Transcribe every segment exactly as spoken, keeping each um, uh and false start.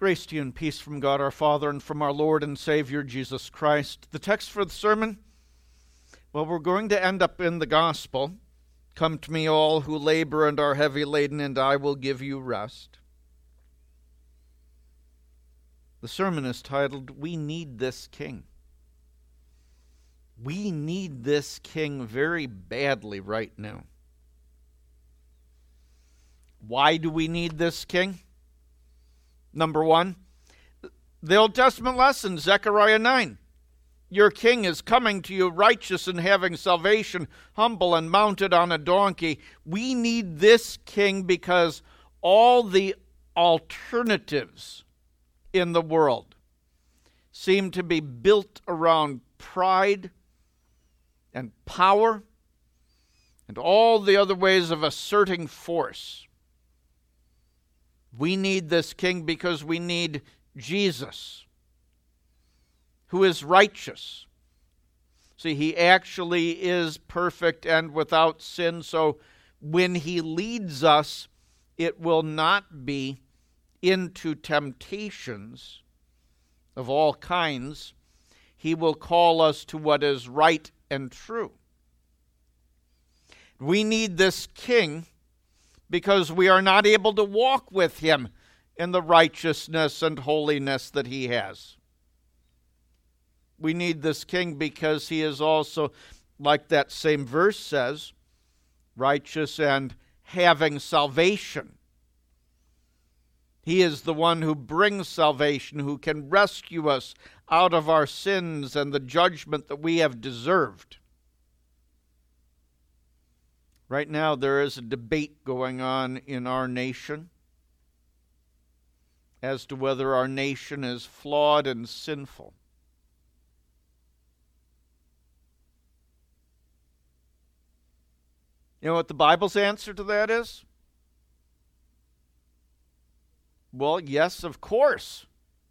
Grace to you and peace from God our Father and from our Lord and Savior Jesus Christ. The text for the sermon, well, we're going to end up in the gospel. Come to me all who labor and are heavy laden, and I will give you rest. The sermon is titled, We Need This King. We need this king very badly right now. Why do we need this king? Number one, the Old Testament lesson, Zechariah nine. Your king is coming to you righteous and having salvation, humble and mounted on a donkey. We need this king because all the alternatives in the world seem to be built around pride and power and all the other ways of asserting force. We need this king because we need Jesus, who is righteous. See, he actually is perfect and without sin, so when he leads us, it will not be into temptations of all kinds. He will call us to what is right and true. We need this king because we are not able to walk with him in the righteousness and holiness that he has. We need this king because he is also, like that same verse says, righteous and having salvation. He is the one who brings salvation, who can rescue us out of our sins and the judgment that we have deserved. Right now, there is a debate going on in our nation as to whether our nation is flawed and sinful. You know what the Bible's answer to that is? Well, yes, of course.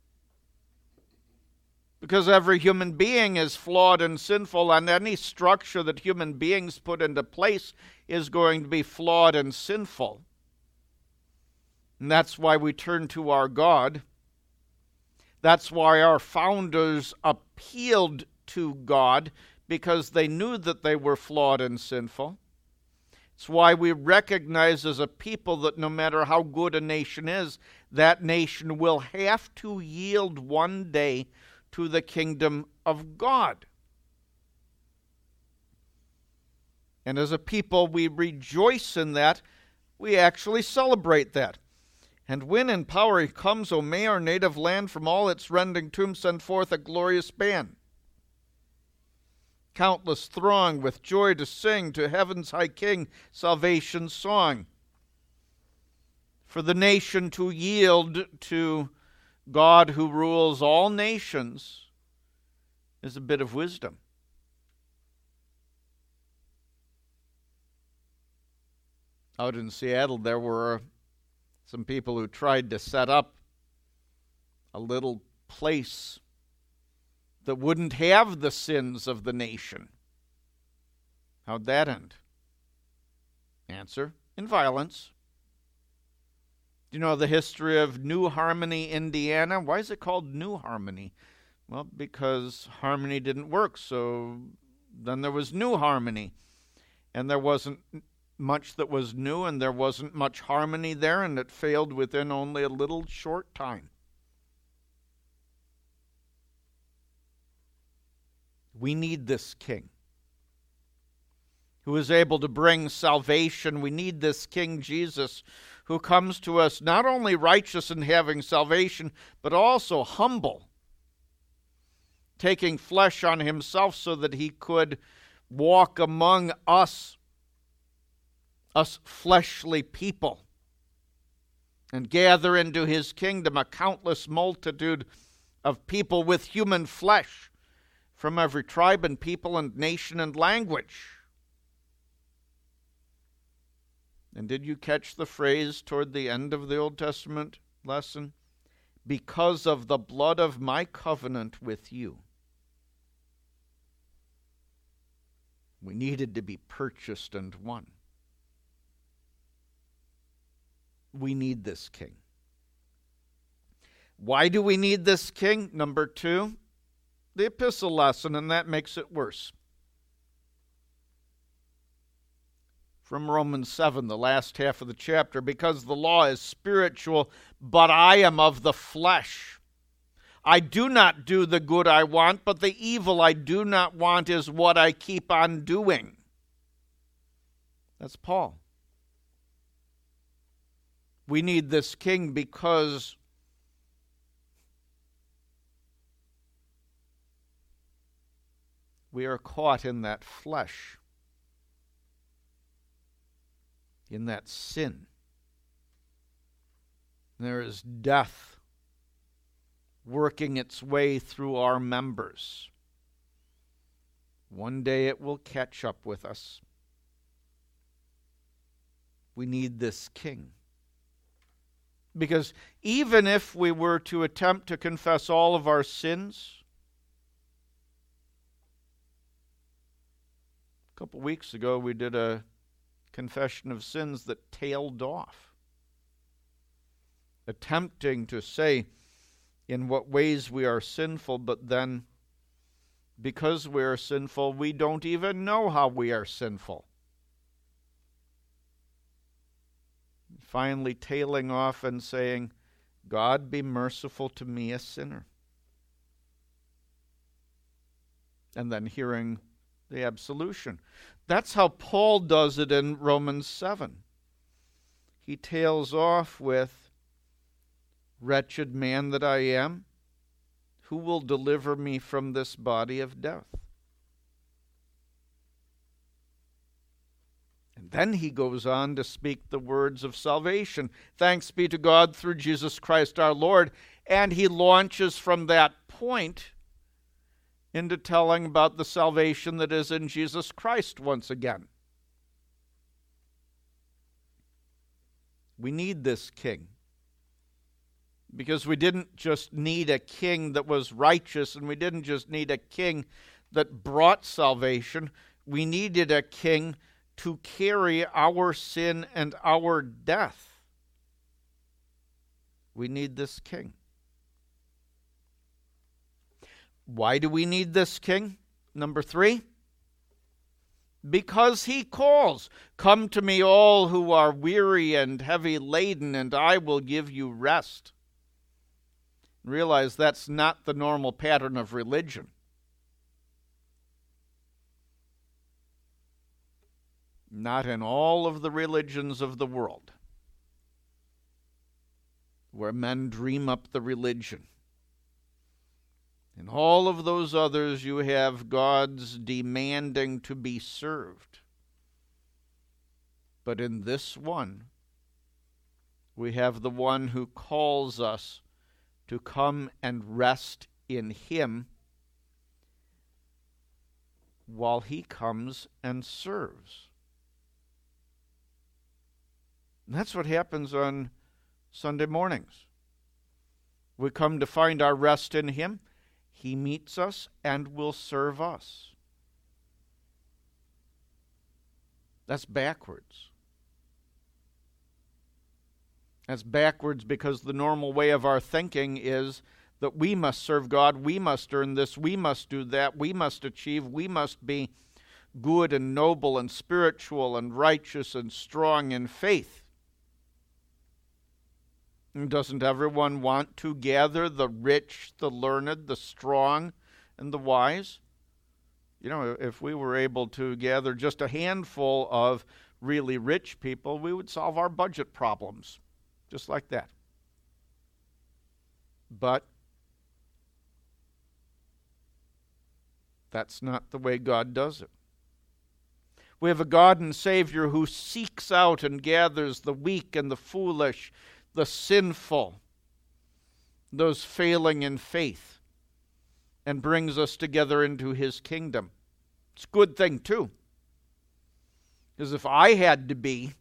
Because every human being is flawed and sinful, and any structure that human beings put into place is going to be flawed and sinful. And that's why we turn to our God. That's why our founders appealed to God, because they knew that they were flawed and sinful. It's why we recognize as a people that no matter how good a nation is, that nation will have to yield one day to the kingdom of God. And as a people, we rejoice in that. We actually celebrate that. And when in power he comes, O may our native land from all its rending tomb send forth a glorious band. Countless throng with joy to sing to heaven's high King salvation's song. For the nation to yield to God who rules all nations is a bit of wisdom. Out in Seattle, there were some people who tried to set up a little place that wouldn't have the sins of the nation. How'd that end? Answer, in violence. Do you know the history of New Harmony, Indiana? Why is it called New Harmony? Well, because Harmony didn't work, so then there was New Harmony. And there wasn't much that was new, and there wasn't much harmony there, and it failed within only a little short time. We need this king who is able to bring salvation. We need this King Jesus who comes to us not only righteous and having salvation, but also humble, taking flesh on himself so that he could walk among us, us fleshly people, and gather into his kingdom a countless multitude of people with human flesh from every tribe and people and nation and language. And did you catch the phrase toward the end of the Old Testament lesson? Because of the blood of my covenant with you. We needed to be purchased and won. We need this king. Why do we need this king? Number two, the epistle lesson, and that makes it worse. From Romans seven, the last half of the chapter, because the law is spiritual, but I am of the flesh. I do not do the good I want, but the evil I do not want is what I keep on doing. That's Paul. We need this king because we are caught in that flesh, in that sin. There is death working its way through our members. One day it will catch up with us. We need this king. Because even if we were to attempt to confess all of our sins, a couple weeks ago we did a confession of sins that tailed off, attempting to say in what ways we are sinful, but then because we are sinful, we don't even know how we are sinful. Finally tailing off and saying, God, be merciful to me, a sinner. And then hearing the absolution. That's how Paul does it in Romans seven. He tails off with, wretched man that I am, who will deliver me from this body of death? And then he goes on to speak the words of salvation. Thanks be to God through Jesus Christ our Lord. And he launches from that point into telling about the salvation that is in Jesus Christ once again. We need this king. Because we didn't just need a king that was righteous, and we didn't just need a king that brought salvation. We needed a king to carry our sin and our death. We need this king. Why do we need this king? Number three, because he calls, come to me all who are weary and heavy laden, and I will give you rest. Realize that's not the normal pattern of religion. Not in all of the religions of the world, where men dream up the religion. In all of those others, you have gods demanding to be served. But in this one, we have the one who calls us to come and rest in him while he comes and serves. And that's what happens on Sunday mornings. We come to find our rest in him. He meets us and will serve us. That's backwards. That's backwards because the normal way of our thinking is that we must serve God, we must earn this, we must do that, we must achieve, we must be good and noble and spiritual and righteous and strong in faith. And doesn't everyone want to gather the rich, the learned, the strong, and the wise? You know, if we were able to gather just a handful of really rich people, we would solve our budget problems, just like that. But that's not the way God does it. We have a God and Savior who seeks out and gathers the weak and the foolish, the sinful, those failing in faith, and brings us together into his kingdom. It's a good thing, too. Because if I had to be,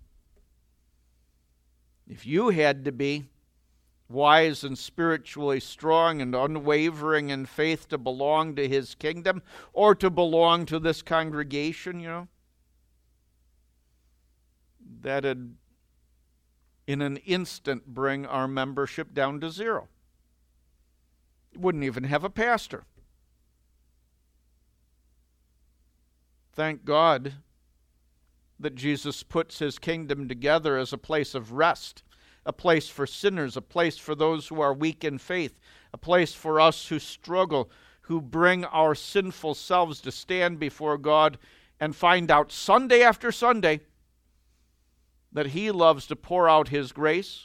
if you had to be wise and spiritually strong and unwavering in faith to belong to his kingdom, or to belong to this congregation, you know, that'd in an instant bring our membership down to zero. wouldn't even have a pastor. Thank God that Jesus puts his kingdom together as a place of rest, a place for sinners, a place for those who are weak in faith, a place for us who struggle, who bring our sinful selves to stand before God and find out Sunday after Sunday that he loves to pour out his grace.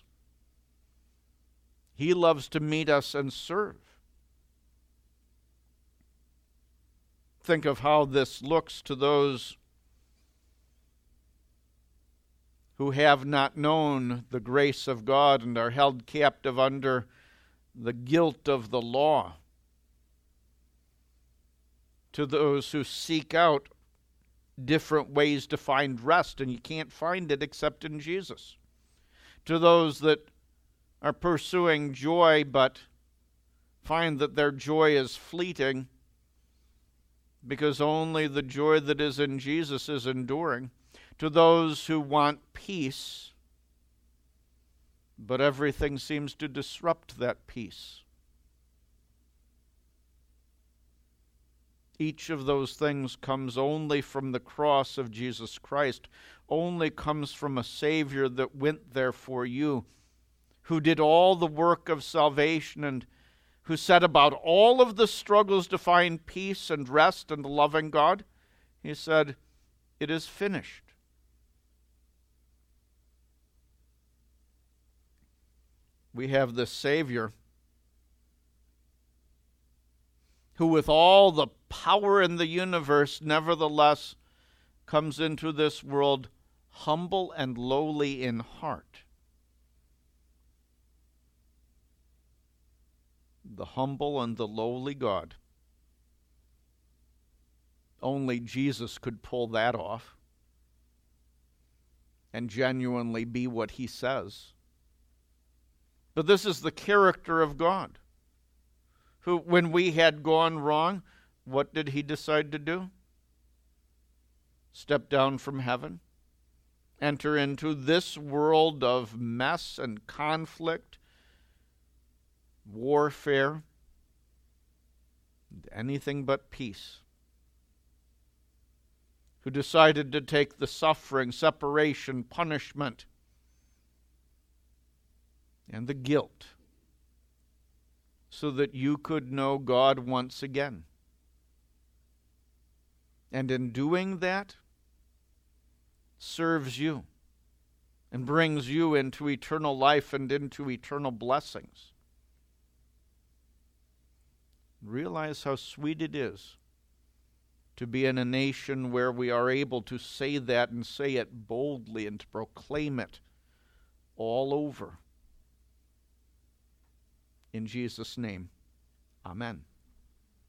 He loves to meet us and serve. Think of how this looks to those who have not known the grace of God and are held captive under the guilt of the law. To those who seek out different ways to find rest, and you can't find it except in Jesus. To those that are pursuing joy but find that their joy is fleeting because only the joy that is in Jesus is enduring. To those who want peace, but everything seems to disrupt that peace. Each of those things comes only from the cross of Jesus Christ, only comes from a Savior that went there for you, who did all the work of salvation and who set about all of the struggles to find peace and rest and the loving God. He said, "It is finished." We have this Savior who, with all the power in the universe, nevertheless comes into this world humble and lowly in heart. The humble and the lowly God. Only Jesus could pull that off and genuinely be what he says. But this is the character of God, who, when we had gone wrong, what did he decide to do? Step down from heaven, enter into this world of mess and conflict, warfare, anything but peace. Who decided to take the suffering, separation, punishment, and the guilt so that you could know God once again. And in doing that, serves you and brings you into eternal life and into eternal blessings. Realize how sweet it is to be in a nation where we are able to say that and say it boldly and to proclaim it all over. In Jesus' name, amen.